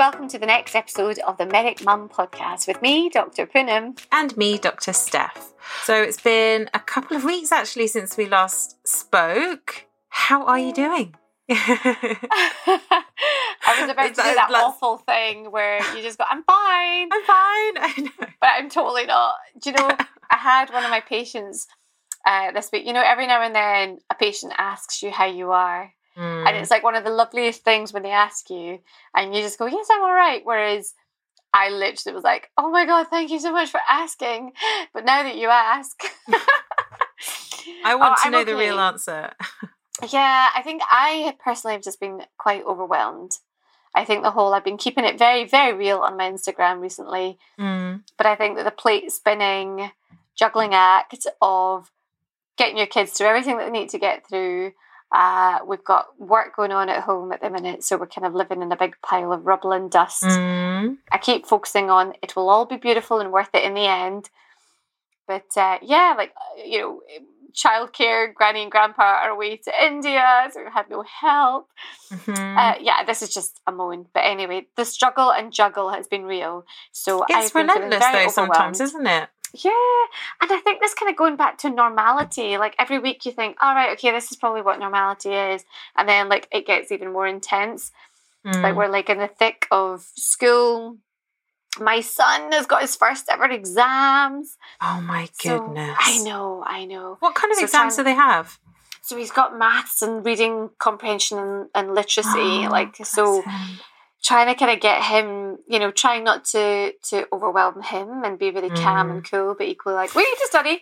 welcome to the next episode of the Medic Mum podcast with me, Dr. Poonam. And me, Dr. Steph. So it's been a couple of weeks actually since we last spoke. How are you doing? I was about to do that awful thing where you just go, I'm fine. I know. But I'm totally not. Do you know, I had one of my patients this week. You know, every now and then a patient asks you how you are. And it's like one of the loveliest things when they ask you and you just go, yes, I'm all right. Whereas I literally was like, oh my God, thank you so much for asking. But now that you ask. I want to know the real answer. Yeah, I think I personally have just been quite overwhelmed. I think I've been keeping it very, very real on my Instagram recently. But I think that the plate spinning, juggling act of getting your kids through everything that they need to get through. We've got work going on at home at the minute, so we're kind of living in a big pile of rubble and dust. I keep focusing on it will all be beautiful and worth it in the end. But childcare, granny and grandpa are away to India, so we've had no help. This is just a moan. But anyway, the struggle and juggle has been real. So it's relentless though sometimes, isn't it? Yeah, and I think this kind of going back to normality, like every week you think, all right, okay, this is probably what normality is, and then like it gets even more intense. Like we're like in the thick of school. My son has got his first ever exams. Oh my goodness. So, I know. What kind of exams do they have? So he's got maths and reading comprehension and literacy, trying to kind of get him, trying not to overwhelm him and be really calm and cool, but equally like, we need to study.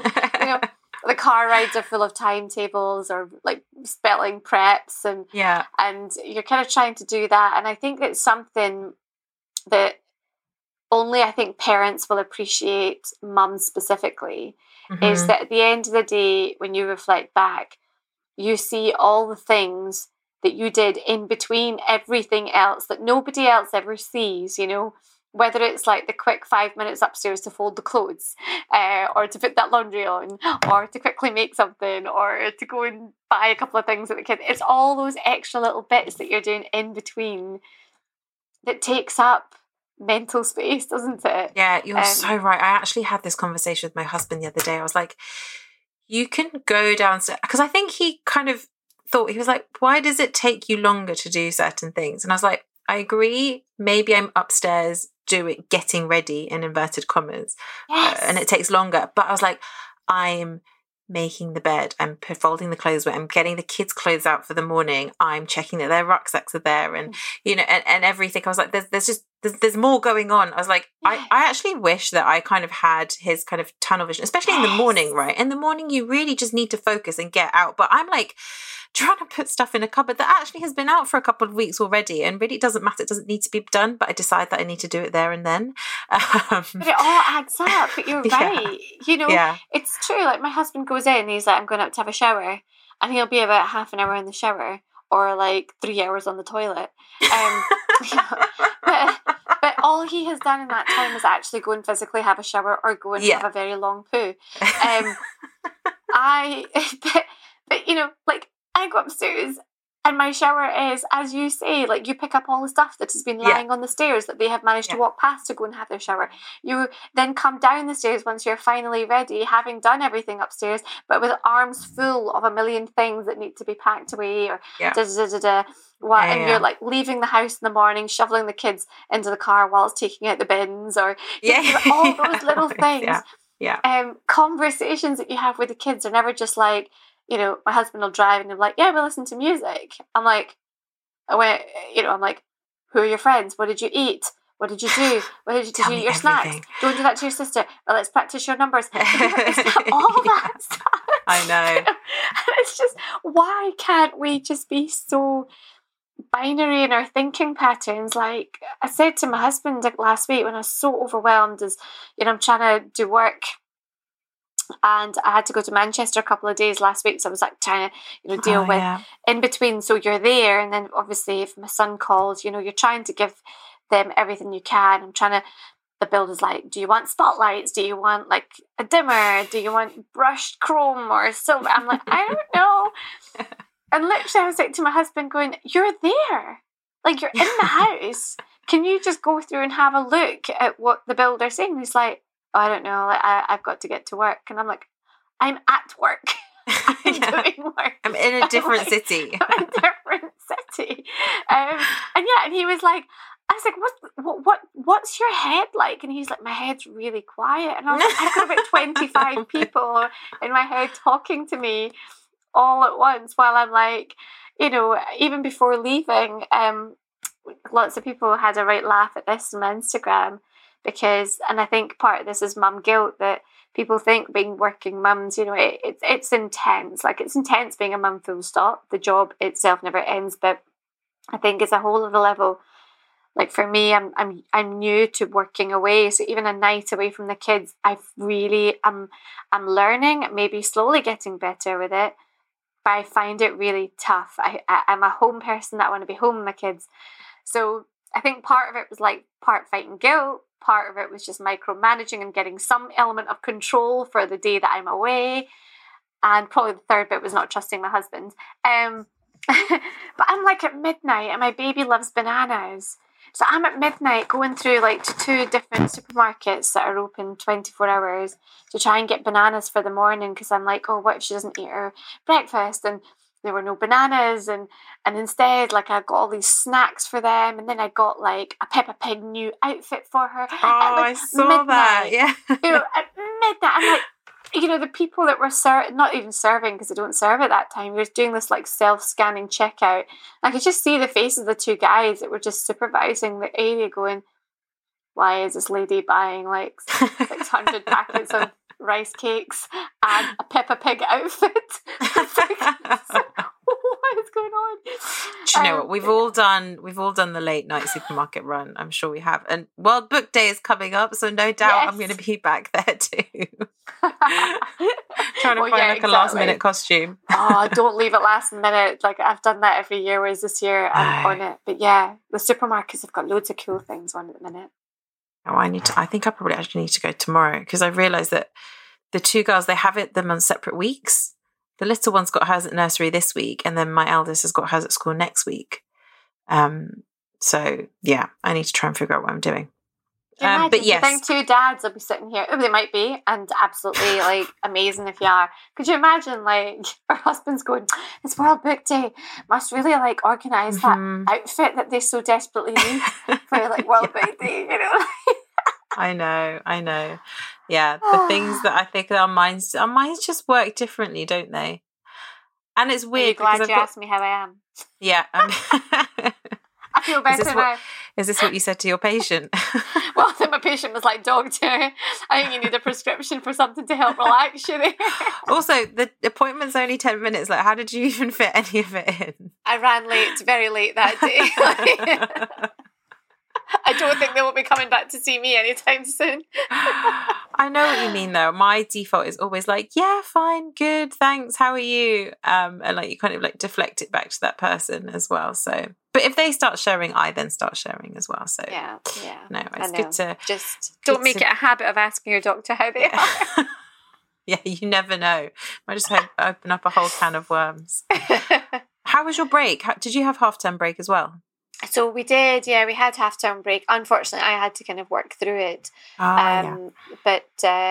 The car rides are full of timetables or like spelling preps and you're kind of trying to do that. And I think it's something that only I think parents will appreciate, mums specifically, is that at the end of the day, when you reflect back, you see all the things that you did in between everything else that nobody else ever sees, whether it's like the quick 5 minutes upstairs to fold the clothes or to put that laundry on or to quickly make something or to go and buy a couple of things at the kid. It's all those extra little bits that you're doing in between that takes up mental space, doesn't it? Yeah, you're so right. I actually had this conversation with my husband the other day. I was like, you can go downstairs, because I think he kind of thought, he was like, why does it take you longer to do certain things? And I was like, I agree, maybe I'm upstairs getting ready in inverted commas, and it takes longer, but I was like, I'm making the bed, I'm folding the clothes away, I'm getting the kids' clothes out for the morning, I'm checking that their rucksacks are there, and and everything. I was like, there's more going on. I was like, I actually wish that I kind of had his kind of tunnel vision, especially in the morning, right? In the morning, you really just need to focus and get out. But I'm like trying to put stuff in a cupboard that actually has been out for a couple of weeks already, and really it doesn't matter. It doesn't need to be done, but I decide that I need to do it there and then. But it all adds up. But you're right. It's true. Like my husband goes in, he's like, I'm going up to have a shower, and he'll be about half an hour in the shower or like 3 hours on the toilet. But all he has done in that time is actually go and physically have a shower or go and have a very long poo. I go upstairs and my shower is, as you say, like you pick up all the stuff that has been lying on the stairs that they have managed to walk past to go and have their shower. You then come down the stairs once you're finally ready, having done everything upstairs, but with arms full of a million things that need to be packed away or and you're like leaving the house in the morning, shoveling the kids into the car whilst taking out the bins or all those little things. Conversations that you have with the kids are never just like, my husband will drive and he'll be like, yeah, we'll listen to music. I'm like, who are your friends? What did you eat? What did you do? What did you do? Your snacks? Don't do that to your sister. Well, let's practice your numbers. It's not all that stuff. I know. And it's just, why can't we just be so binary in our thinking patterns? Like I said to my husband last week when I was so overwhelmed as, I'm trying to do work. And I had to go to Manchester a couple of days last week, so I was like trying to, deal with in between. So you're there, and then obviously if my son calls, you're trying to give them everything you can. The builder's like, do you want spotlights? Do you want like a dimmer? Do you want brushed chrome or silver? I'm like, I don't know. And literally I was like to my husband going, you're there. Like, you're in the house. Can you just go through and have a look at what the builder's saying? And he's like, oh, I don't know. Like, I've got to get to work. And I'm like, I'm at work. I'm doing work. I'm in a different city. I'm in a different city. And he was like, I was like, what's your head like? And he's like, my head's really quiet. And I was like, I've got about 25 people in my head talking to me all at once while I'm like, even before leaving, lots of people had a right laugh at this on my Instagram and I think part of this is mum guilt, that people think being working mums, it's intense. Like, it's intense being a mum, full stop. The job itself never ends, but I think it's a whole other level. Like, for me, I'm new to working away, so even a night away from the kids, I'm learning, maybe slowly getting better with it, but I find it really tough. I'm a home person that I want to be home with my kids, so I think part of it was like part fighting guilt, part of it was just micromanaging and getting some element of control for the day that I'm away, and probably the third bit was not trusting my husband. But I'm like at midnight, and my baby loves bananas. So I'm at midnight going through like to 2 different supermarkets that are open 24 hours to try and get bananas for the morning, because I'm like, oh, what if she doesn't eat her breakfast? And there were no bananas, and instead, like, I got all these snacks for them, and then I got like a Peppa Pig new outfit for her. Oh, I saw midnight, that, yeah. At midnight, I'm like, the people that were not even serving, because they don't serve at that time, they're doing this like self-scanning checkout. I could just see the faces of the 2 guys that were just supervising the area going, why is this lady buying like 600 packets of rice cakes and a Peppa Pig outfit? What is going on? Do you know what? We've all done the late night supermarket run. I'm sure we have. And World Book Day is coming up, so no doubt I'm going to be back there too. Trying to find a last minute costume. Oh, don't leave it last minute. Like, I've done that every year, whereas this year I'm on it. But yeah, the supermarkets have got loads of cool things on at the minute. Oh, I think I probably actually need to go tomorrow, because I realised that the 2 girls, they have them on separate weeks. The little one's got hers at nursery this week, and then my eldest has got hers at school next week. So yeah, I need to try and figure out what I'm doing. But yes, I think 2 dads will be sitting here. Oh, they might be, and absolutely like amazing if you are. Could you imagine like our husbands going, "It's World Book Day, must really like organise that outfit that they so desperately need for like World Book Day," I know. Yeah, the things that I think our minds just work differently, don't they? And it's weird. Are you glad you asked me how I am? Yeah. I feel better now. Is this what you said to your patient? Well, I think my patient was like, doctor, I think you need a prescription for something to help relax you there. Also, the appointment's only 10 minutes. Like, how did you even fit any of it in? I ran late, very late that day. I don't think they will be coming back to see me anytime soon. I know what you mean, though. My default is always like, yeah, fine, good, thanks, how are you? And like, you kind of like deflect it back to that person as well. So, but if they start sharing, I then start sharing as well. So yeah. No, it's good to just don't make it a habit of asking your doctor how they are. Yeah, you never know. Might just open up a whole can of worms. How was your break? Did you have half-term break as well? So we did, yeah, we had half-term break. Unfortunately, I had to kind of work through it. But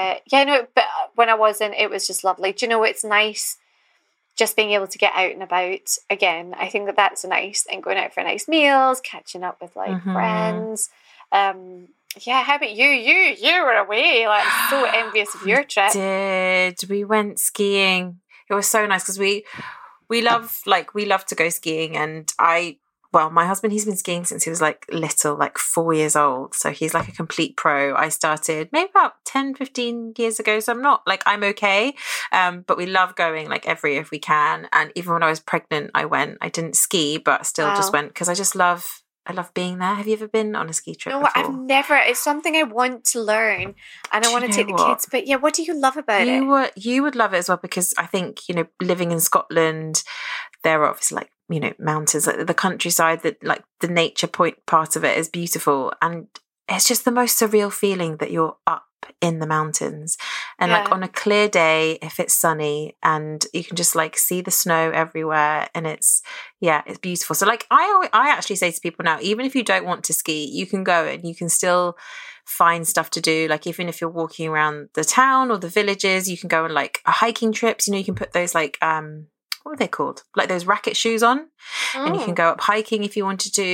when I wasn't, it was just lovely. Do you know, it's nice just being able to get out and about again. I think that's a nice thing, going out for nice meals, catching up with like friends. Yeah, how about you? You were away. Like, I'm so envious of your trip. We went skiing. It was so nice because we love to go skiing, and my husband, he's been skiing since he was like little, like 4 years old. So he's like a complete pro. I started maybe about 10, 15 years ago. So I'm okay. But we love going like every year if we can. And even when I was pregnant, I went. I didn't ski, but still just went because I love being there. Have you ever been on a ski trip before? I've never. It's something I want to learn, and I want to take the kids. But yeah, what do you love about it? You would love it as well, because I think, living in Scotland, there are obviously like, mountains, like the countryside, that like the nature part of it is beautiful, and it's just the most surreal feeling that you're up in the mountains. And like on a clear day, if it's sunny and you can just like see the snow everywhere, and it's beautiful. So like I actually say to people now, even if you don't want to ski, you can go and you can still find stuff to do. Like even if you're walking around the town or the villages, you can go on like hiking trips. You know, you can put those like what are they called? Like those racket shoes on, and you can go up hiking if you wanted to.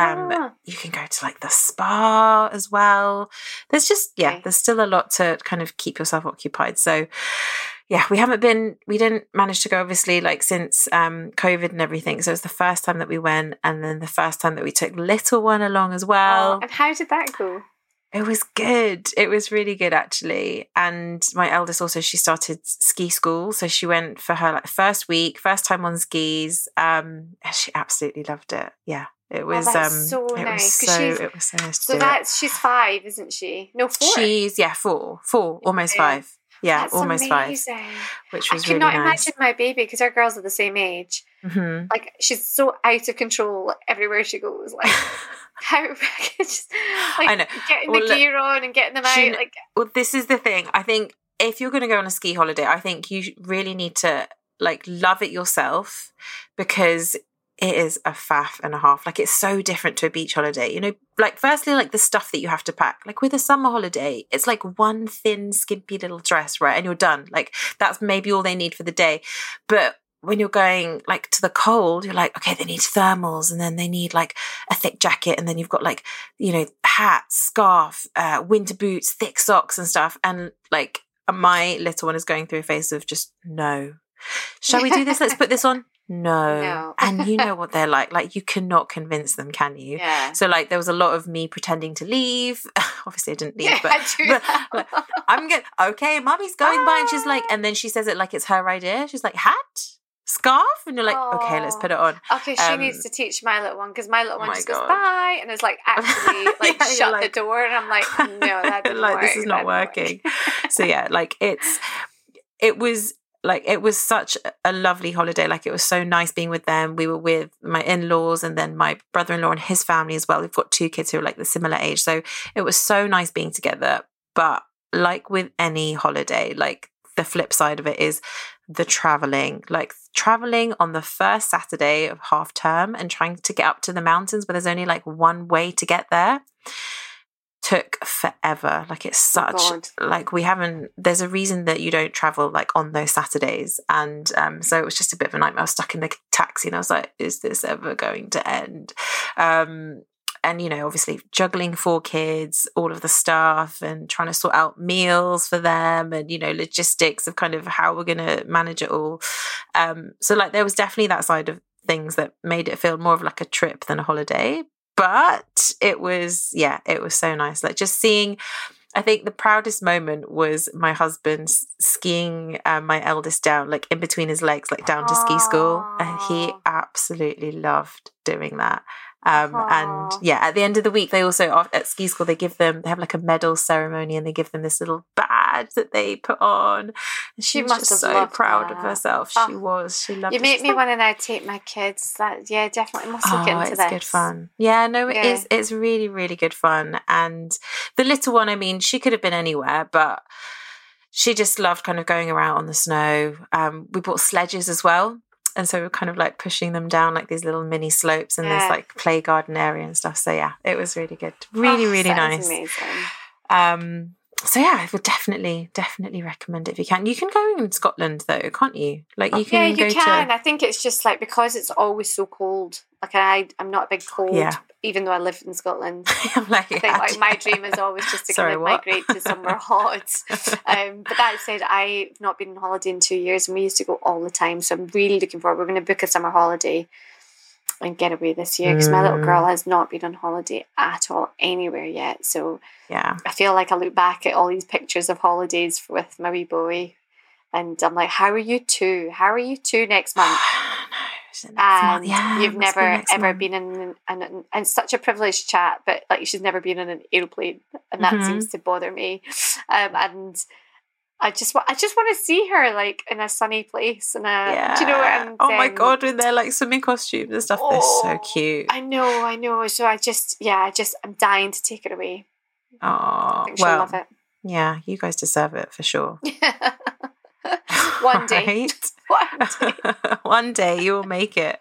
You can go to like the spa as well. There's just there's still a lot to kind of keep yourself occupied. So yeah, we didn't manage to go obviously like since COVID and everything. So it was the first time that we went, and then the first time that we took little one along as well. And how did that go? It was good. It was really good, actually. And my eldest also, she started ski school. So she went for her like first time on skis. And she absolutely loved it. Yeah. It was so nice. It was so nice to do she's 5, isn't she? No, 4. She's 4, almost 5. Yeah, that's almost amazing. 5. Which was I really cannot nice. imagine my baby, because our girls are the same age. Mm-hmm. Like she's so out of control everywhere she goes. Like how just like I know. Getting the gear on and getting them out. Well, this is the thing. I think if you're going to go on a ski holiday, I think you really need to like love it yourself, because it is a faff and a half. Like it's so different to a beach holiday. You know, like firstly, like the stuff that you have to pack. Like with a summer holiday, it's like one thin, skimpy little dress, right? And you're done. Like that's maybe all they need for the day. But when you're going like to the cold, you're like, okay, they need thermals, and then they need like a thick jacket, and then you've got like, you know, hat, scarf, winter boots, thick socks and stuff. And like my little one is going through a phase of just no. Shall we do this? Let's put this on. No. And you know what they're like. Like you cannot convince them, can you? Yeah. So like there was a lot of me pretending to leave. Obviously I didn't leave, but I'm good. Okay, mommy's going by, and she's like, and then she says it like it's her idea. She's like, hat? Scarf? And you're like, okay, let's put it on. Okay, she needs to teach my little one, because my little one just goes bye, and it's like actually like shut the door, and I'm like, no, that didn't like work. This is not working. So yeah, like it was such a lovely holiday. Like it was so nice being with them. We were with my in-laws and then my brother-in-law and his family as well. We've got 2 kids who are like the similar age, so it was so nice being together. But like with any holiday, like the flip side of it is the traveling. Like traveling on the first Saturday of half term and trying to get up to the mountains, but there's only like one way to get there, took forever. Like it's such like there's a reason that you don't travel like on those Saturdays. And so it was just a bit of a nightmare. I was stuck in the taxi and I was like, is this ever going to end? And, you know, obviously juggling 4 kids, all of the stuff, and trying to sort out meals for them, and, you know, logistics of kind of how we're going to manage it all. So like there was definitely that side of things that made it feel more of like a trip than a holiday. But it was so nice. Like just seeing, I think the proudest moment was my husband skiing my eldest down, like in between his legs, like down to ski school. And he absolutely loved doing that. And yeah, at the end of the week, they also at ski school, they have like a medal ceremony, and they give them this little badge that they put on. And she was just so proud of herself. She loved it. You make me want to now take my kids. Definitely must look into this. It's good fun. Yeah, no, it is. It's really, really good fun. And the little one, I mean, she could have been anywhere, but she just loved kind of going around on the snow. We bought sledges as well. And so we're kind of like pushing them down like these little mini slopes, and there's like play garden area and stuff. So yeah, it was really good. Really, really nice. Amazing. So yeah, I would definitely recommend it if you can. You can go in Scotland though, can't you? Like you can go to... I think it's just like because it's always so cold. Like I'm not a big cold, even though I live in Scotland. I think like my dream is always just to kind of migrate to somewhere hot. But that said, I've not been on holiday in 2 years, and we used to go all the time. So I'm really looking forward. We're going to book a summer holiday and get away this year, because my little girl has not been on holiday at all anywhere yet. So yeah, I feel like I look back at all these pictures of holidays with my wee boy, and I'm like, how are you 2? How are you 2 next month? And you've never ever been in and such a privileged chat, but like she's never been in an aeroplane, and that seems to bother me. And I just want to see her like in a sunny place, and do you know? And oh my god, with their like swimming costumes and stuff, they're so cute. I know. So I'm dying to take her away. Oh, I think she'll love it. Yeah, you guys deserve it for sure. One day. One day you will make it.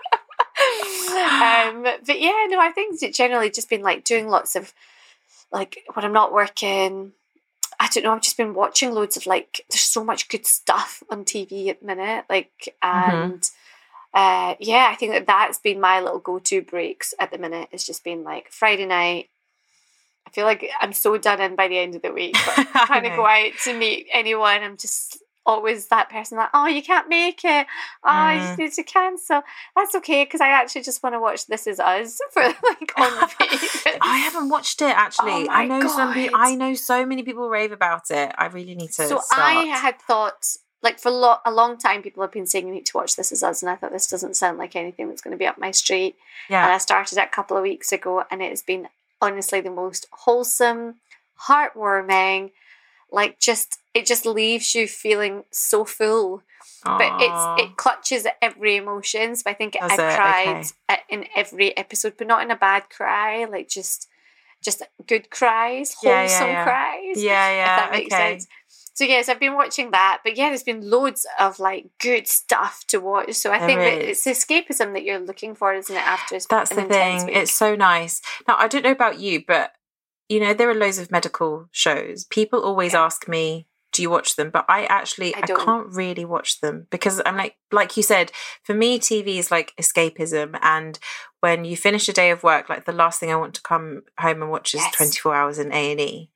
But yeah, no, I think it's generally just been like doing lots of, like, when I'm not working, I don't know, I've just been watching loads of, like, there's so much good stuff on TV at the minute, like, and yeah, I think that's been my little go-to breaks at the minute. It's just been like Friday night. I feel like I'm so done in by the end of the week, but trying to go out to meet anyone, I'm just always that person like, oh, you can't make it. Oh, you just need to cancel. That's okay, because I actually just want to watch This Is Us for like on repeat. I haven't watched it actually. Oh my God. I know so many people rave about it. I really need to. So start. I had thought, like, for a long time, people have been saying you need to watch This Is Us, and I thought this doesn't sound like anything that's going to be up my street. Yeah. And I started it a couple of weeks ago, and it has been honestly the most wholesome, heartwarming, like, it just leaves you feeling so full. But it clutches at every emotion. So I think I cried in every episode, but not in a bad cry, like just good cries, wholesome cries. Yeah. If that makes sense. So yes, I've been watching that, but yeah, there's been loads of like good stuff to watch. So I think that it's escapism that you're looking for, isn't it? After that's the thing. Week. It's so nice. Now I don't know about you, but you know there are loads of medical shows. People always ask me, "Do you watch them?" But I can't really watch them because I'm like you said, for me, TV is like escapism. And when you finish a day of work, like the last thing I want to come home and watch is 24 hours in A&E.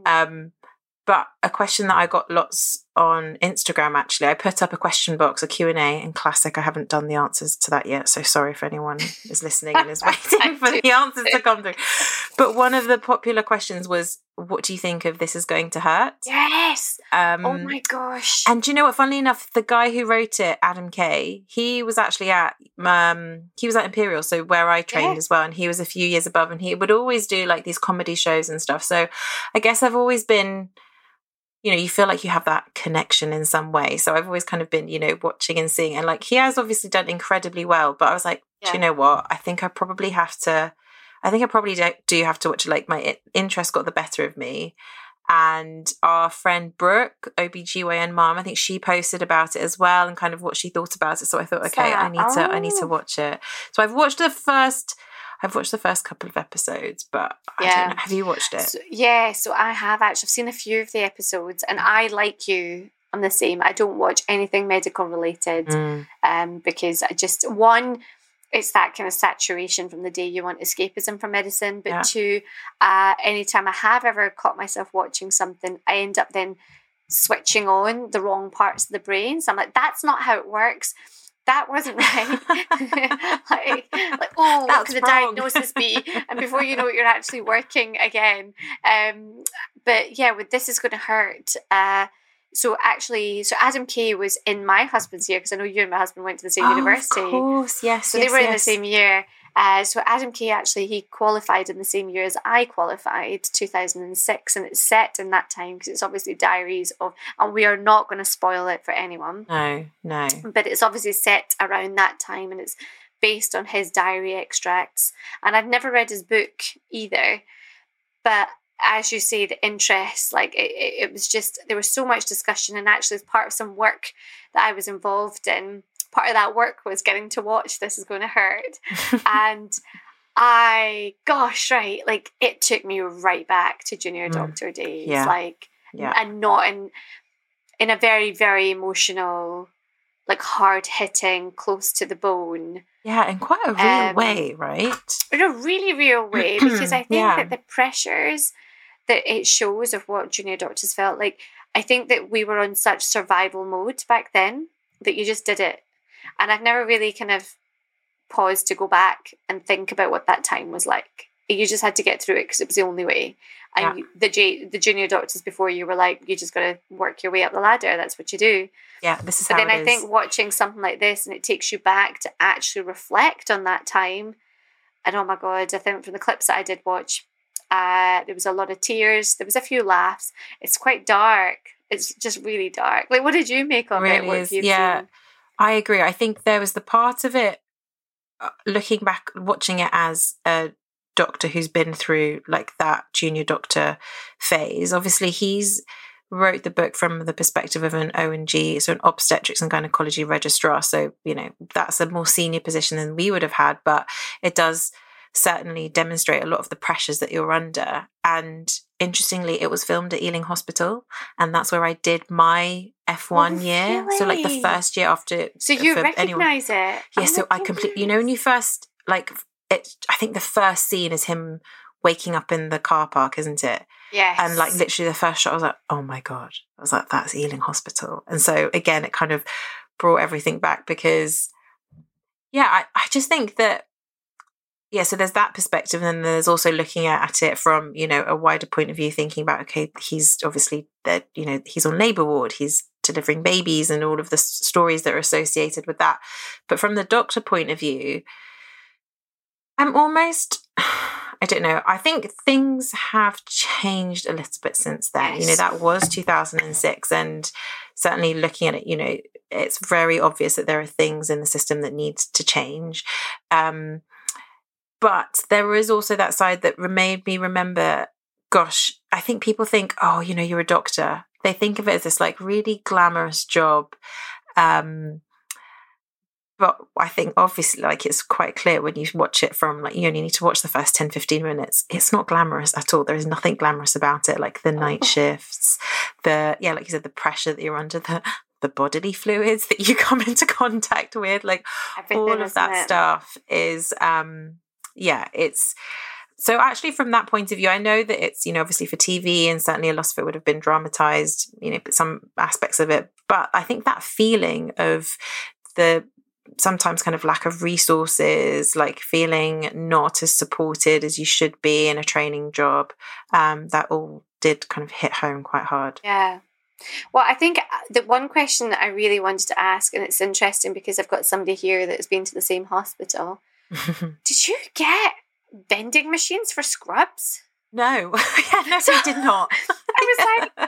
But a question that I got lots on Instagram, actually, I put up a question box, a Q&A, and classic, I haven't done the answers to that yet. So sorry if anyone is listening and is waiting for the answers to come through. But one of the popular questions was, what do you think of This Is Going to Hurt? Yes. Oh my gosh. And do you know what? Funnily enough, the guy who wrote it, Adam Kay, he was actually at Imperial, so where I trained as well, and he was a few years above, and he would always do like these comedy shows and stuff. So I guess I've always been, you know, you feel like you have that connection in some way. So I've always kind of been, you know, watching and seeing, and like he has obviously done incredibly well. But I was like, do you know what? I think I probably do have to watch it. Like my interest got the better of me. And our friend Brooke, OBGYN mom, I think she posted about it as well and kind of what she thought about it. So I thought, okay, I need to watch it. So I've watched the first couple of episodes, but I don't know. Have you watched it? So I have actually. I've seen a few of the episodes, and I, like you, I'm the same. I don't watch anything medical related because I just, one, it's that kind of saturation from the day you want escapism from medicine, but two, anytime I have ever caught myself watching something, I end up then switching on the wrong parts of the brain. So I'm like, that's not how it works. That wasn't right. like, oh, what could the diagnosis be? And before you know it, you're actually working again. But yeah, with This Is Going to Hurt. So Adam Kay was in my husband's year, because I know you and my husband went to the same university. Of course, yes. So they were in the same year. So Adam Kay, actually, he qualified in the same year as I qualified, 2006, and it's set in that time because it's obviously diaries of, and we are not going to spoil it for anyone. No. But it's obviously set around that time, and it's based on his diary extracts. And I've never read his book either, but as you say, the interest, like it was just, there was so much discussion, and actually as part of some work that I was involved in, part of that work was getting to watch This Is Going to Hurt. And like it took me right back to junior doctor days, and not in a very, very emotional, like hard hitting, close to the bone. Yeah, in quite a real way, right? In a really real way, because I think that the pressures that it shows of what junior doctors felt like, I think that we were on such survival mode back then that you just did it. And I've never really kind of paused to go back and think about what that time was like. You just had to get through it because it was the only way. And the junior doctors before you were like, you just got to work your way up the ladder. That's what you do. Yeah, this is how it is. But then I think watching something like this, and it takes you back to actually reflect on that time. And oh my God, I think from the clips that I did watch, there was a lot of tears. There was a few laughs. It's quite dark. It's just really dark. Like, what did you make of it? What have you seen? I agree. I think there was the part of it, looking back, watching it as a doctor who's been through like that junior doctor phase. Obviously, he's wrote the book from the perspective of an O&G, so an obstetrics and gynecology registrar. So, that's a more senior position than we would have had, but it does certainly demonstrate a lot of the pressures that you're under. And interestingly, it was filmed at Ealing Hospital, and that's where I did my F1 year. Really? So like the first year after. So you recognise it? Yeah, so I completely, when you first, like, I think the first scene is him waking up in the car park, isn't it? Yes. And like literally the first shot, I was like, oh my God. I was like, that's Ealing Hospital. And so again, it kind of brought everything back because, I just think that, so there's that perspective. And then there's also looking at it from, a wider point of view, thinking about, okay, he's obviously that, he's on labour ward, he's delivering babies and all of the stories that are associated with that. But from the doctor point of view, I'm almost, I don't know, I think things have changed a little bit since then. Yes. That was 2006. And certainly looking at it, it's very obvious that there are things in the system that need to change. But there is also that side that made me remember, gosh, I think people think, oh, you're a doctor. They think of it as this like really glamorous job. But I think obviously like it's quite clear when you watch it from like, you only need to watch the first 10, 15 minutes. It's not glamorous at all. There is nothing glamorous about it. Like the night shifts, like you said, the pressure that you're under, the bodily fluids that you come into contact with, like everything, all of that stuff is, it's so actually from that point of view, I know that it's, obviously for TV and certainly a lot of it would have been dramatized, but some aspects of it. But I think that feeling of the sometimes kind of lack of resources, like feeling not as supported as you should be in a training job, that all did kind of hit home quite hard. Yeah. Well, I think the one question that I really wanted to ask, and it's interesting because I've got somebody here that has been to the same hospital. Did you get vending machines for scrubs? No. No, we did not. I was like,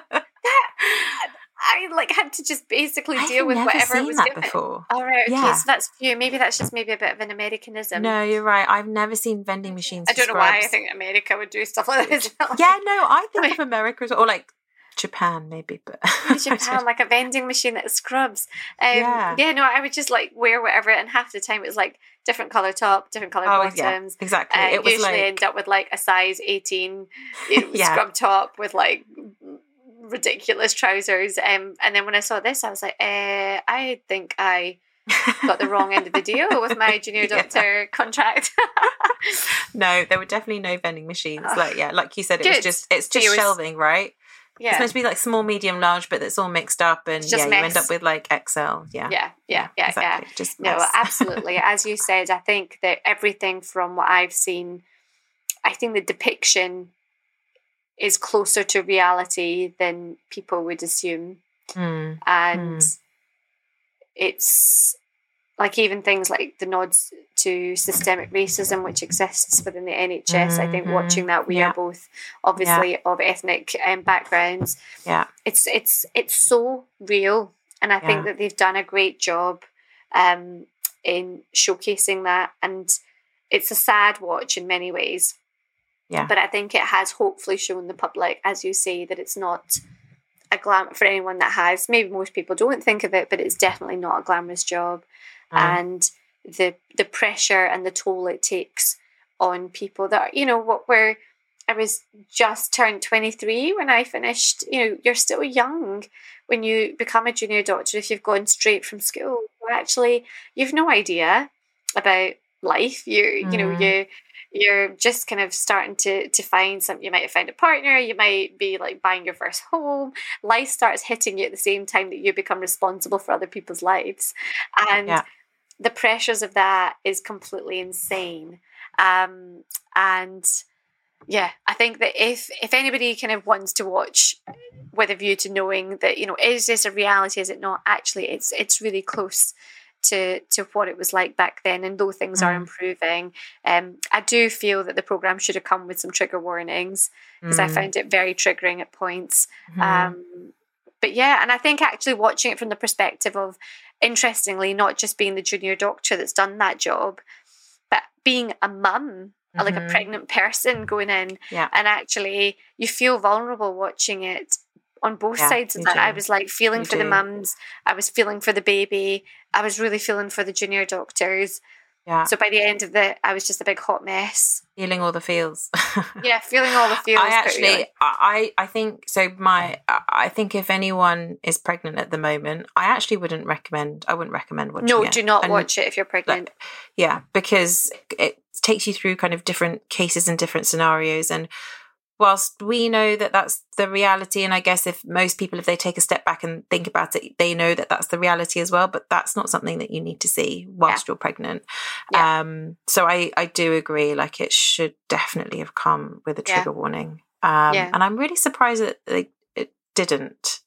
I had to just basically deal with whatever was given. Before. All right, okay, so that's you. Maybe that's just maybe a bit of an Americanism. No, you're right. I've never seen vending machines. I don't know why I think America would do stuff like this. I think of America or like Japan maybe, but Japan, like a vending machine that scrubs. I would just like wear whatever, and half the time it was like different colour top, different colour bottoms. Yeah, exactly. It was usually end up with like a size 18 scrub top with like ridiculous trousers. And then when I saw this, I was like, I think I got the wrong end of the deal with my junior doctor contract. No, there were definitely no vending machines. Like you said, it's just shelving, right? Yeah. It's supposed to be like small, medium, large, but it's all mixed up, and you end up with like XL. Yeah. Exactly. Just no, absolutely. As you said, I think that everything from what I've seen, I think the depiction is closer to reality than people would assume. And it's like even things like the nods to systemic racism which exists within the NHS. I think watching that, we are both obviously of ethnic backgrounds. It's so real, and I think that they've done a great job in showcasing that, and it's a sad watch in many ways. But I think it has hopefully shown the public, as you say, that it's not a glam for anyone that has. Maybe most people don't think of it, but it's definitely not a glamorous job. And the pressure and the toll it takes on people that are, I was just turned 23 when I finished. You're still young when you become a junior doctor if you've gone straight from school. Actually, you've no idea about life. You're just kind of starting to find something. You might have found a partner. You might be like buying your first home. Life starts hitting you at the same time that you become responsible for other people's lives. And the pressures of that is completely insane. And I think that if anybody kind of wants to watch with a view to knowing that, is this a reality? Is it not? Actually, it's really close to what it was like back then, and though things are improving, I do feel that the programme should have come with some trigger warnings, because I found it very triggering at points. But and I think actually watching it from the perspective of, interestingly, not just being the junior doctor that's done that job, but being a mum like a pregnant person going in. Yeah. And actually you feel vulnerable watching it on both sides of that. I was like feeling for the mums, I was feeling for the baby, I was really feeling for the junior doctors. Yeah. So by the end of it, I was just a big hot mess. Feeling all the feels. Yeah, feeling all the feels. I think so. I think if anyone is pregnant at the moment, I wouldn't recommend watching it. No, do not watch it if you're pregnant. Because it takes you through kind of different cases and different scenarios. And whilst we know that that's the reality, and I guess if most people, if they take a step back and think about it, they know that that's the reality as well, but that's not something that you need to see whilst you're pregnant. So I do agree, like it should definitely have come with a trigger warning. And I'm really surprised that it didn't.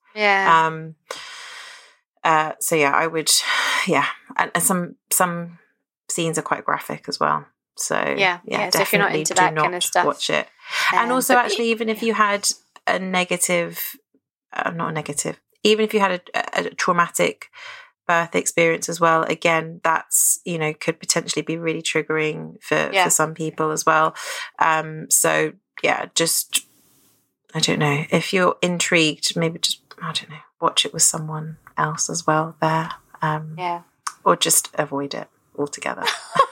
So I would, and some scenes are quite graphic as well. So so if you're not into that kind of stuff, watch it. And also, actually, even if you had a negative, even if you had a traumatic birth experience as well, again, that's, could potentially be really triggering for some people as well. So just, I don't know, if you're intrigued, maybe just, I don't know, watch it with someone else as well there. Or just avoid it altogether.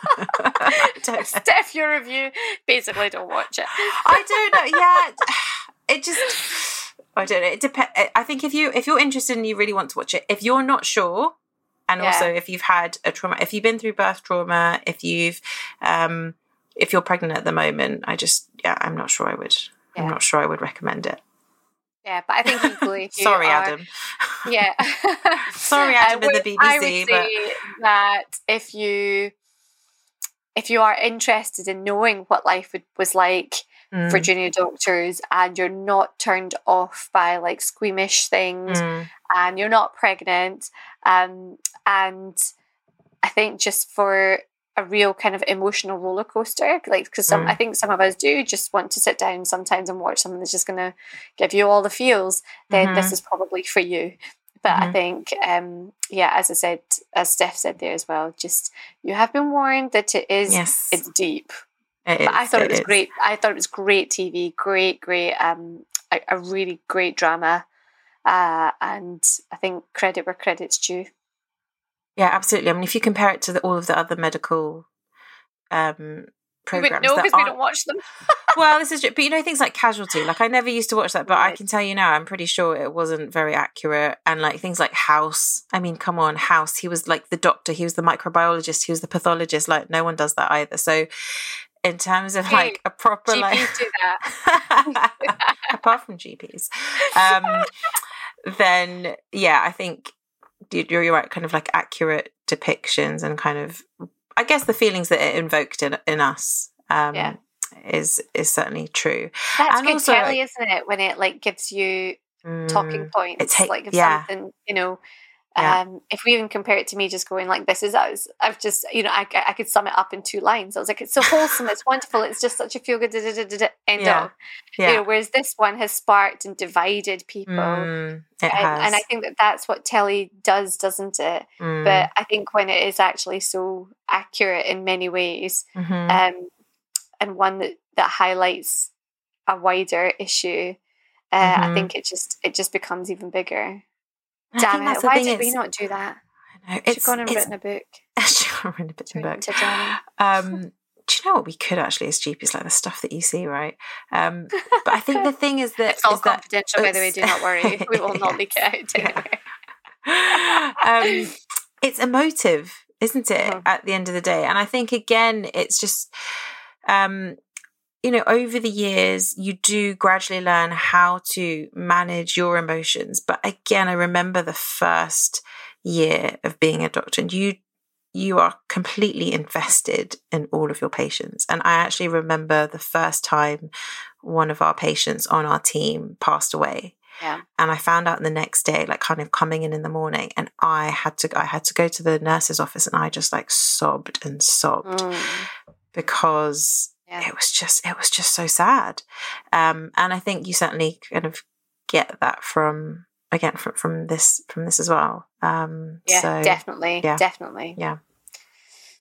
Steph, your review, basically don't watch it. I don't know. It just, I don't know. It depends. I think if you're interested and you really want to watch it, if you're not sure, and also if you've had a trauma, if you've been through birth trauma, if you're pregnant at the moment, I'm not sure I would. I'm not sure I would recommend it. Yeah, but I think equally. Sorry, Adam. Yeah. Sorry, Adam and the BBC. I would say that if you are interested in knowing what life was like for junior doctors, and you're not turned off by like squeamish things, and you're not pregnant, and I think just for a real kind of emotional roller coaster, like, because I think some of us do just want to sit down sometimes and watch something that's just going to give you all the feels, then this is probably for you. But I think, as I said, as Steph said there as well, just you have been warned that it's deep. But I thought it was great. I thought it was great TV, great, a really great drama, and I think credit where credit's due. Yeah, absolutely. I mean, if you compare it to all of the other medical programs, no, because we don't watch them. Well, this is true. But things like Casualty, like I never used to watch that, but I can tell you now, I'm pretty sure it wasn't very accurate. And like things like House, I mean, come on, House, he was like the doctor, he was the microbiologist, he was the pathologist, like no one does that either. So in terms of like a proper GPs like do that. apart from GPs, then I think you're right, kind of like accurate depictions and kind of, I guess, the feelings that it invoked in us is certainly true. That's and good also, telly, isn't it? When it like gives you talking points, something, if we even compare it to me just going like, this is us, I've just, I could sum it up in 2 lines. I was like, it's so wholesome, it's wonderful, it's just such a feel good end of. Whereas this one has sparked and divided people. It has. And I think that's what telly does, doesn't it? But I think when it is actually so accurate in many ways, and one that highlights a wider issue, I think it just becomes even bigger. Damn it! Why did we not do that? I know. It's gone and written a book. Do you know what we could actually, as GPs, like the stuff that you see, right? But I think the thing is that it's all confidential, by the way. Do not worry, we will not leak it out anywhere. It's emotive, isn't it? At the end of the day, and I think again, it's just. Over the years, you do gradually learn how to manage your emotions. But again, I remember the first year of being a doctor, and you are completely invested in all of your patients. And I actually remember the first time one of our patients on our team passed away. Yeah. And I found out the next day, like kind of coming in the morning, and I had to go to the nurse's office, and I just like sobbed and sobbed because it was just so sad. And I think you certainly kind of get that from this as well. Definitely. Yeah.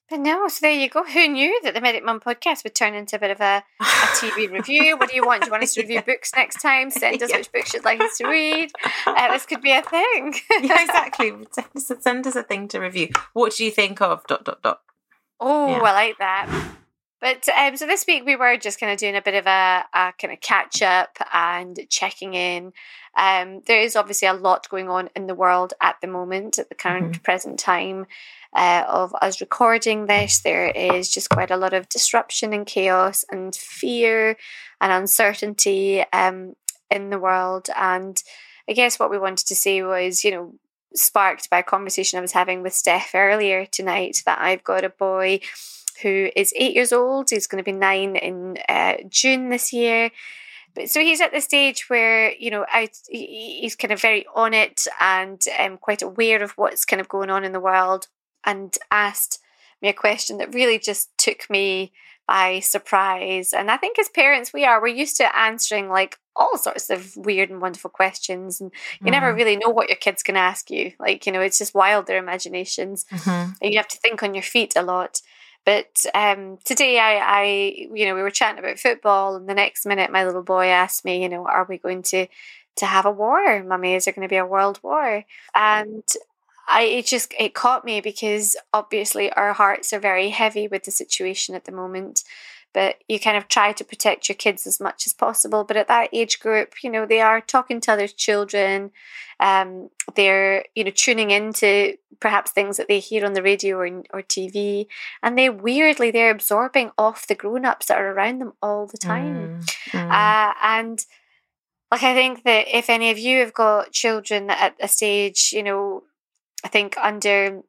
But no, so there you go. Who knew that the Medic Mum podcast would turn into a bit of a TV review? What do you want? Do you want us to review books next time? Send us which books you'd like us to read. This could be a thing. Yeah, exactly. Send us a thing to review. What do you think of ... Oh, yeah. I like that. But so this week we were just kind of doing a bit of a kind of catch up and checking in. There is obviously a lot going on in the world at the moment, at the current present time of us recording this. There is just quite a lot of disruption and chaos and fear and uncertainty in the world. And I guess what we wanted to say was, you know, sparked by a conversation I was having with Steph earlier tonight, that I've got a boy who is 8 years old. He's going to be 9 in June this year. But so he's at the stage where, you know, he's kind of very on it and quite aware of what's kind of going on in the world, and asked me a question that really just took me by surprise. And I think as parents, we're used to answering like all sorts of weird and wonderful questions, and you never really know what your kid's going to ask you. Like, you know, it's just wild, their imaginations. And you have to think on your feet a lot. But today I we were chatting about football, and the next minute my little boy asked me, you know, are we going to have a war, Mummy? Is there going to be a world war? And it caught me, because obviously our hearts are very heavy with the situation at the moment. But you kind of try to protect your kids as much as possible. But at that age group, you know, they are talking to other children. They're, you know, tuning into perhaps things that they hear on the radio or TV. And they're absorbing off the grown-ups that are around them all the time. And like, I think that if any of you have got children at a stage, you know, I think under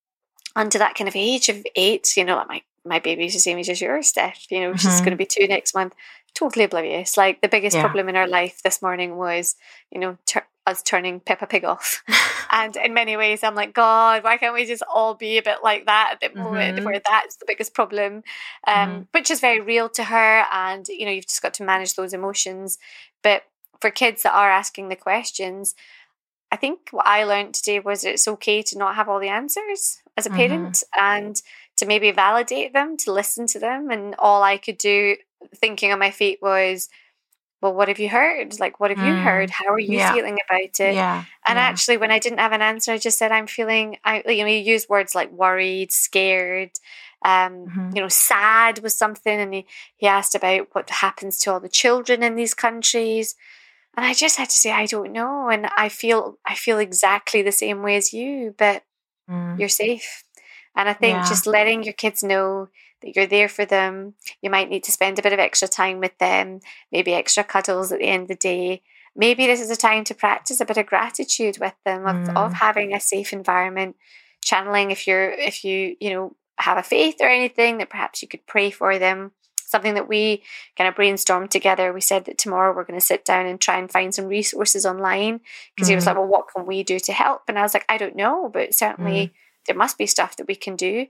that kind of age of 8, you know, like my baby's the same age as yours, Steph. You know, she's going to be 2 next month. Totally oblivious. Like, the biggest problem in our life this morning was, you know, us turning Peppa Pig off. And in many ways, I'm like, God, why can't we just all be a bit like that at the moment, where that's the biggest problem, which is very real to her. And, you know, you've just got to manage those emotions. But for kids that are asking the questions, I think what I learned today was it's okay to not have all the answers as a parent, and to maybe validate them, to listen to them. And all I could do, thinking on my feet, was, well, what have you heard? Like, what have you heard? How are you feeling about it? And actually, when I didn't have an answer, I just said, I'm feeling, you use words like worried, scared, you know, sad was something. And he asked about what happens to all the children in these countries. And I just had to say, I don't know. And I feel exactly the same way as you, but you're safe. And I think just letting your kids know that you're there for them. You might need to spend a bit of extra time with them, maybe extra cuddles at the end of the day. Maybe this is a time to practice a bit of gratitude with them, of having a safe environment, channeling if you have a faith or anything, that perhaps you could pray for them. Something that we kind of brainstormed together. We said that tomorrow we're going to sit down and try and find some resources online, because he was like, well, what can we do to help? And I was like, I don't know, but certainly there must be stuff that we can do.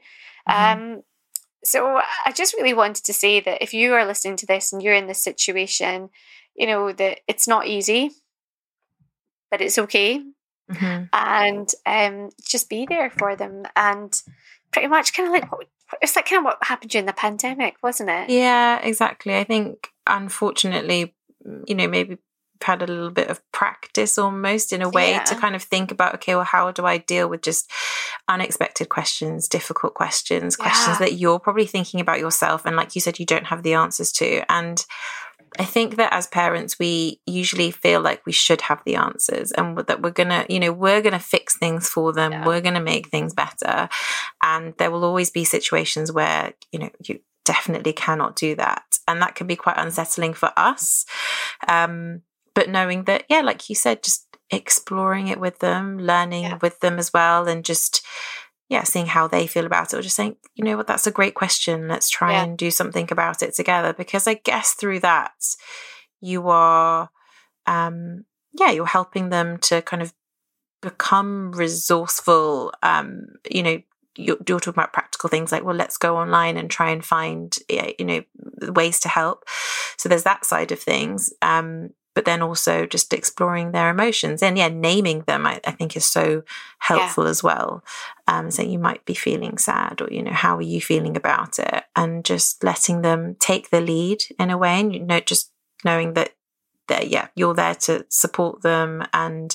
So I just really wanted to say that if you are listening to this and you're in this situation, you know, that it's not easy, but it's okay. And just be there for them. And pretty much kind of like it's like kind of what happened during the pandemic, wasn't it? Yeah, exactly. I think, unfortunately, you know, maybe had a little bit of practice almost, in a way, to kind of think about, okay, well, how do I deal with just unexpected questions, difficult questions, questions that you're probably thinking about yourself, and like you said, you don't have the answers to. And I think that as parents, we usually feel like we should have the answers, and that we're gonna fix things for them. We're gonna make things better. And there will always be situations where, you know, you definitely cannot do that. And that can be quite unsettling for us. But knowing that, like you said, just exploring it with them, learning with them as well, and just, seeing how they feel about it, or just saying, you know what, that's a great question. Let's try and do something about it together. Because I guess through that, you are, you're helping them to kind of become resourceful. You know, you're talking about practical things like, well, let's go online and try and find, you know, ways to help. So there's that side of things. but then also just exploring their emotions and naming them, I think is so helpful as well. Saying you might be feeling sad, or, how are you feeling about it? And just letting them take the lead in a way, and, just knowing that you're there to support them. And,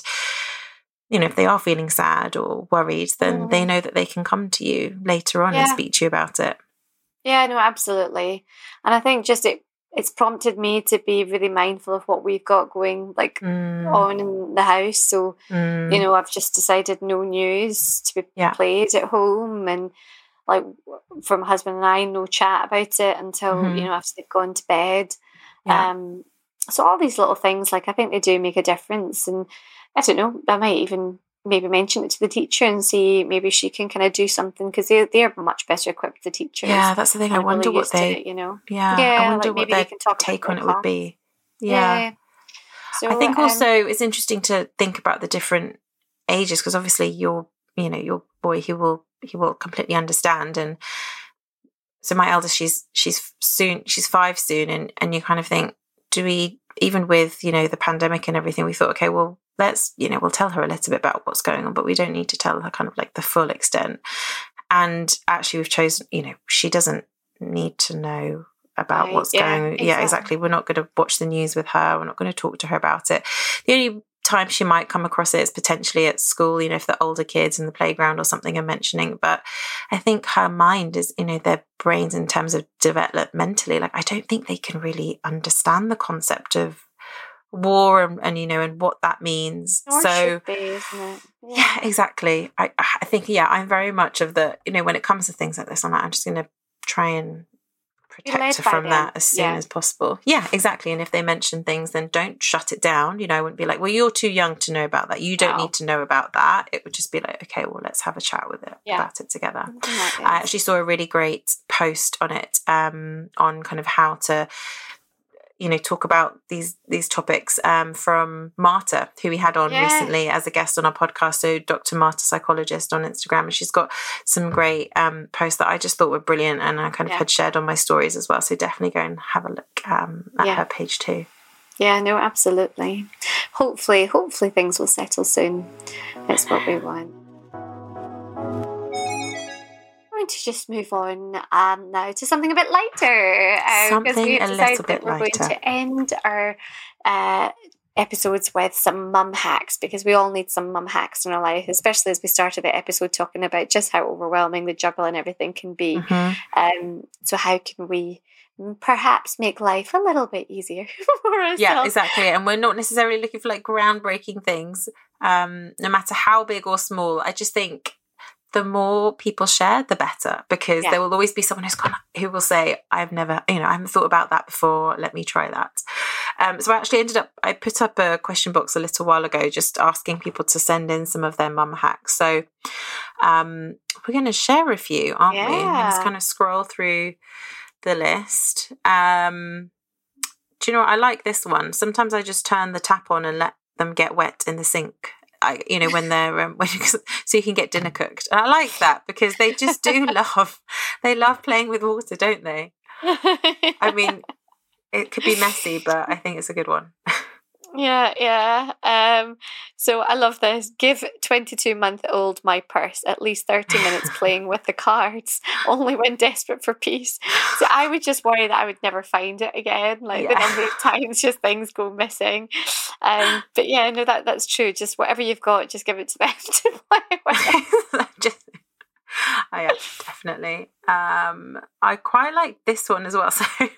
if they are feeling sad or worried, then they know that they can come to you later on and speak to you about it. Yeah, no, absolutely. And I think just it's prompted me to be really mindful of what we've got going on in the house. So, I've just decided no news to be played at home, and like for my husband and I, no chat about it until, after they've gone to bed. Yeah. So all these little things, like, I think they do make a difference. And I don't know, I might even maybe mention it to the teacher and see maybe she can kind of do something, because they're much better equipped, the teachers. Yeah, that's the thing. I wonder what they, I wonder what their take on it would be. Yeah. So I think also it's interesting to think about the different ages, because obviously your boy, he will completely understand. And so my eldest, she's 5 soon, and you kind of think, do we, even with the pandemic and everything, we thought, okay, well, let's we'll tell her a little bit about what's going on, but we don't need to tell her kind of like the full extent. And actually we've chosen, she doesn't need to know about what's going on. Exactly. Yeah, exactly. We're not going to watch the news with her. We're not going to talk to her about it. The only time she might come across it is potentially at school, if the older kids in the playground or something are mentioning. But I think her mind is, their brains in terms of developmentally, like, I don't think they can really understand the concept of war and and what that means. Or so be, isn't it? Yeah, exactly. I think I'm very much of the, when it comes to things like this, I'm just going to try and protect her from that as soon as possible. Yeah, exactly. And if they mention things, then don't shut it down. I wouldn't be like, well, you're too young to know about that. You don't need to know about that. It would just be like, okay, well, let's have a chat with it about it together. I actually saw a really great post on it, on kind of how to talk about these topics, from Marta, who we had on recently as a guest on our podcast. So Dr. Marta, psychologist, on Instagram, and she's got some great posts that I just thought were brilliant, and I kind of had shared on my stories as well. So definitely go and have a look at her page too. Yeah, no, absolutely. Hopefully things will settle soon. That's what we want. To just move on now to something a bit lighter, because we have decided that we're going to end our episodes with some mum hacks, because we all need some mum hacks in our life, especially as we started the episode talking about just how overwhelming the juggle and everything can be. So how can we perhaps make life a little bit easier for ourselves? Yeah, exactly. And we're not necessarily looking for like groundbreaking things, no matter how big or small. I just think the more people share, the better, because there will always be someone who will say, I've never, I haven't thought about that before. Let me try that. So I actually I put up a question box a little while ago, just asking people to send in some of their mum hacks. So we're going to share a few, aren't we? And just kind of scroll through the list. Do you know what? I like this one. Sometimes I just turn the tap on and let them get wet in the sink. When they're so you can get dinner cooked. And I like that, because they just do love playing with water, don't they? I mean, it could be messy, but I think it's a good one. So I love this. Give 22-month-old my purse at least 30 minutes playing with the cards, only when desperate for peace. So I would just worry that I would never find it again, like the number of times just things go missing. But that's true. Just whatever you've got, just give it to them to play with. Definitely. I quite like this one as well.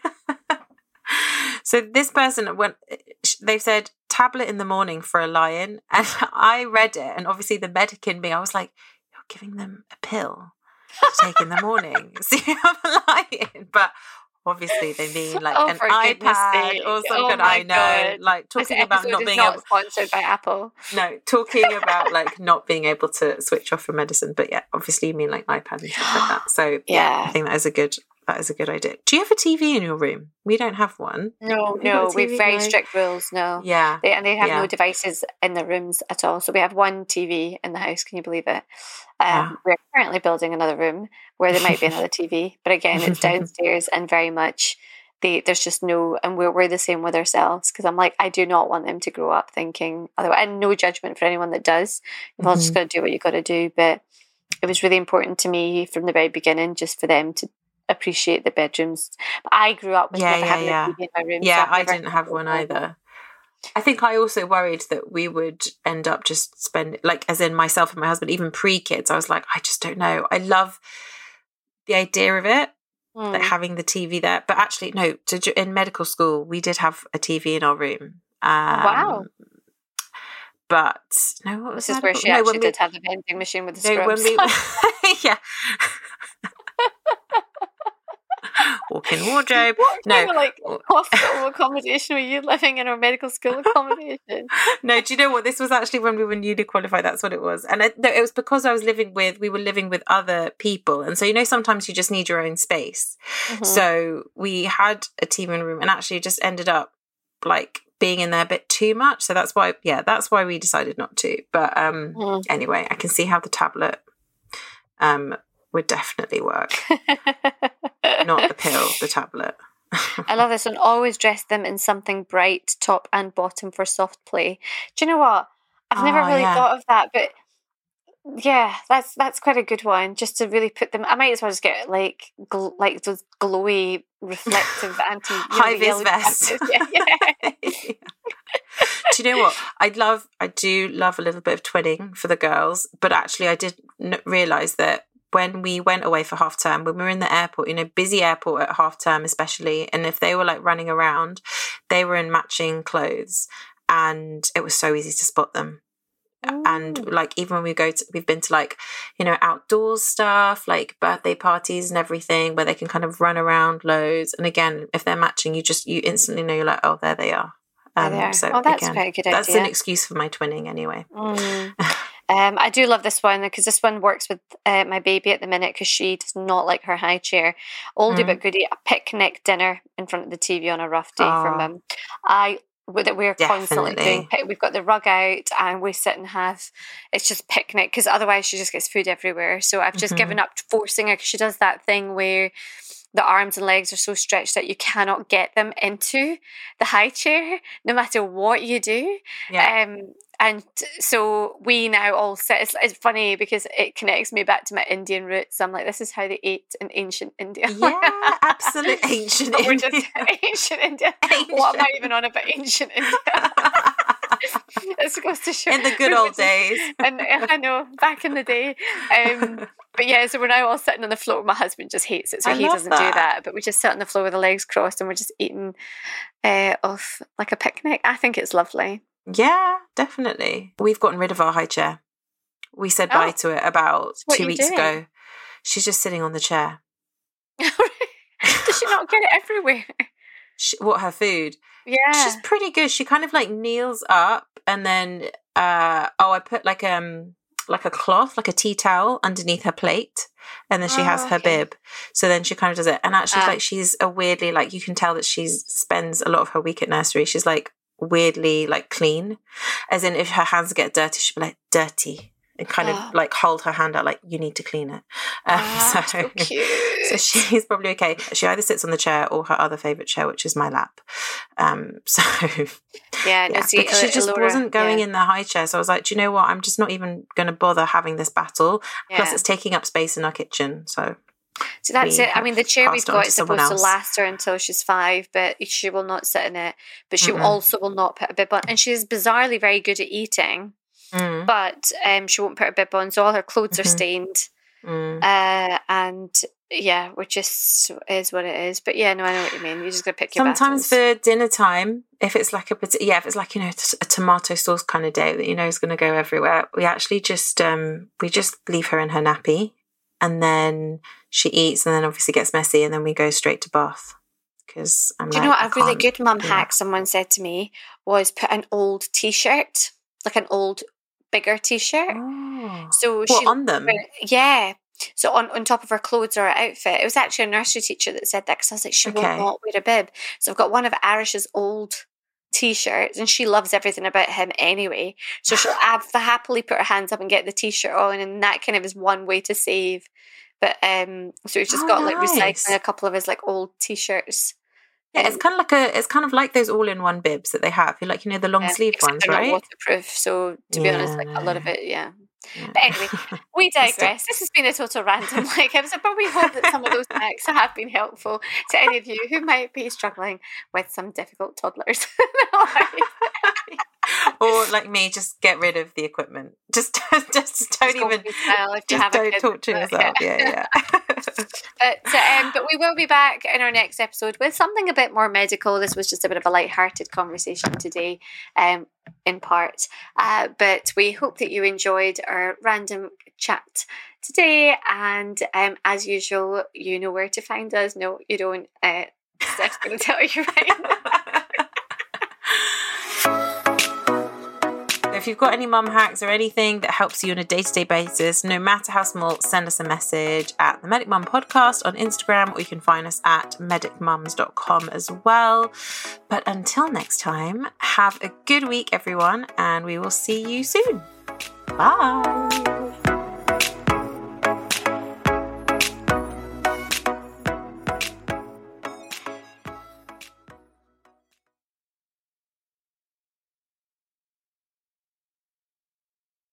So this person, they've said tablet in the morning for a lion, and I read it, and obviously the medic in me, I was like, you're giving them a pill to take in the morning, so you have a lion. But obviously they mean like an iPad or something. I know, God. Like talking about not being able. Sponsored by Apple. No, talking about like not being able to switch off from medicine, but obviously you mean like iPad and stuff like that. So I think that is a good idea. Do you have a TV in your room? We don't have one. No, we have very strict rules. No, they have no devices in the rooms at all. So we have one TV in the house. Can you believe it? We're currently building another room where there might be another TV, but again, it's downstairs and very much there's just no, and we're the same with ourselves, because I'm like, I do not want them to grow up thinking otherwise, and no judgment for anyone that does. You've all just got to do what you got to do, but it was really important to me from the very beginning just for them to appreciate the bedrooms. But I grew up with never having a TV in my room. Yeah, so I didn't have one either. I think I also worried that we would end up just spend, like, as in myself and my husband, even pre-kids, I was like, I just don't know. I love the idea of it, like having the TV there. But actually, no, in medical school, we did have a TV in our room. Wow. But no, what was this is where she actually did have the vending machine with the scrubs. Yeah. Walk-in wardrobe. Like hospital accommodation were you living in, or medical school accommodation? No, do you know what? This was actually when we were newly qualified. That's what it was. And it was because we were living with other people. And so, sometimes you just need your own space. So we had a TV in a room and actually just ended up like being in there a bit too much. So that's why we decided not to. But anyway, I can see how the tablet would definitely work. Not the pill, the tablet. I love this one. Always dress them in something bright, top and bottom, for soft play. Do you know what? I've never really thought of that, but yeah, that's quite a good one. Just to really put them. I might as well just get like those glowy, reflective anti high vis vest. Yeah. Do you know what? I do love a little bit of twinning for the girls, but actually I did realise that when we went away for half term, when we were in the airport, busy airport at half term especially, and if they were like running around, they were in matching clothes, and it was so easy to spot them. And like even when we've been to like outdoors stuff, like birthday parties and everything, where they can kind of run around loads, and again, if they're matching, you instantly know, you're like, oh, there they are. So that's again, quite a good idea. That's an excuse for my twinning anyway. I do love this one because this one works with my baby at the minute, because she does not like her high chair. Oldie but goodie, a picnic dinner in front of the TV on a rough day for Mum. We're constantly doing. We've got the rug out and we sit and have. It's just picnic, because otherwise she just gets food everywhere. So I've just given up forcing her, because she does that thing where the arms and legs are so stretched that you cannot get them into the high chair, no matter what you do. Yeah. And so we now all sit. It's funny because it connects me back to my Indian roots. I'm like, this is how they ate in ancient India. Yeah, absolute ancient India. We're just ancient India. What am I even on about ancient India? This goes to show. In the good old days. And I know, back in the day. But yeah, so we're now all sitting on the floor. My husband just hates it, so he doesn't do that. But we just sit on the floor with the legs crossed, and we're just eating off like a picnic. I think it's lovely. Yeah, definitely. We've gotten rid of our high chair. We said bye to it about 2 weeks ago. She's just sitting on the chair. Does she not get it everywhere? Her food? Yeah. She's pretty good. She kind of like kneels up, and then I put like a cloth, like a tea towel underneath her plate, and then she has her bib. So then she kind of does it. And actually like she's a weirdly, like you can tell that she spends a lot of her week at nursery. She's like weirdly like clean, as in if her hands get dirty, she'll be like dirty and kind of like hold her hand out like you need to clean it. So cute. So she's probably okay. She either sits on the chair or her other favourite chair, which is my lap. But she just wasn't going in the high chair. So I was like, do you know what? I'm just not even going to bother having this battle. Plus it's taking up space in our kitchen. So that's it. I mean, the chair we've got is supposed to last her until she's 5, but she will not sit in it. But she also will not put a bib on. And she's bizarrely very good at eating, but she won't put her bib on. So all her clothes are stained. And yeah, which just is what it is. But yeah, no, I know what you mean. You just got to pick your Sometimes battles. For dinner time, if it's like if it's like, a tomato sauce kind of day that is going to go everywhere, we actually just we just leave her in her nappy, and then she eats, and then obviously gets messy, and then we go straight to bath. Because do you know what a really good mum hack someone said to me was put an old t-shirt, like an old bigger t-shirt. So she on them? Yeah. So on top of her clothes or her outfit. It was actually a nursery teacher that said that, because I was like, she will not wear a bib. So I've got one of Arish's old t-shirts, and she loves everything about him anyway. So she'll happily put her hands up and get the t-shirt on, and that kind of is one way to save. But so we've just got like recycling a couple of his like old t-shirts. Yeah, it's kind of like those all-in-one bibs that they have. You like, the long sleeve ones, they're right? not waterproof. So to be honest, like a lot of it, yeah. But anyway, we digress. This has been a total random episode, but we hope that some of those hacks have been helpful to any of you who might be struggling with some difficult toddlers. Or like me, just get rid of the equipment. Just don't even. Just don't talk to yourself. Yeah. But we will be back in our next episode with something a bit more medical. This was just a bit of a light-hearted conversation today, in part. But we hope that you enjoyed our random chat today. And as usual, you know where to find us. No, you don't. Steph's going to tell you right now. If you've got any mum hacks or anything that helps you on a day-to-day basis, no matter how small, send us a message at the Medic Mum Podcast on Instagram, or you can find us at medicmums.com as well. But until next time, have a good week, everyone, and we will see you soon. Bye.